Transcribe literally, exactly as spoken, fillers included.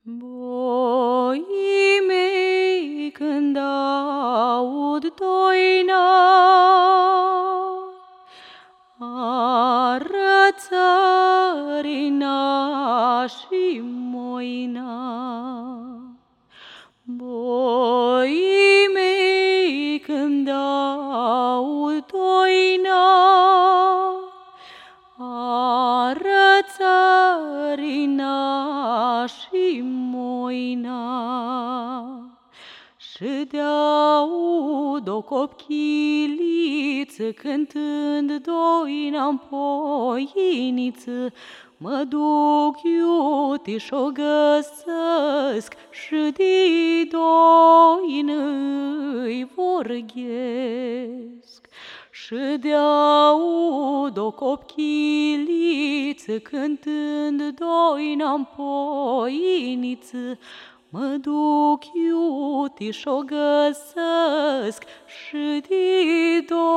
Boii mei, când aud doina, ară țărina și moina. Boii mei, când aud doina, ară țărina și moina. Și de-aud o copchiliță cântând doina-n poieniță, mă duc iute și-o găsesc și de doină-i vorghesc. Și de-aud o copchiliță cântând doina-n poieniță, mă duc iute și-o găsesc și de